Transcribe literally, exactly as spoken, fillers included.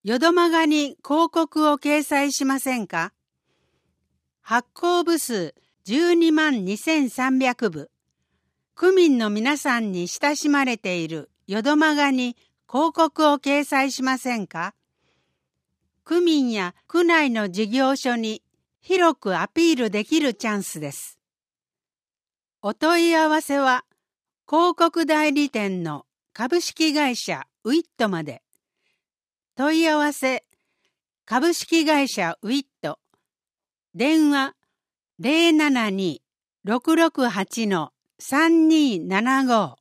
淀マガに広告を掲載しませんか？発行部数じゅうにまんにせんさんびゃくぶ。区民の皆さんに親しまれている淀マガに広告を掲載しませんか？区民や区内の事業所に広くアピールできるチャンスです。お問い合わせは広告代理店の株式会社ウィットまで。問い合わせ株式会社ウィット。電話 ゼロななに ろくろくはち さんにーななご。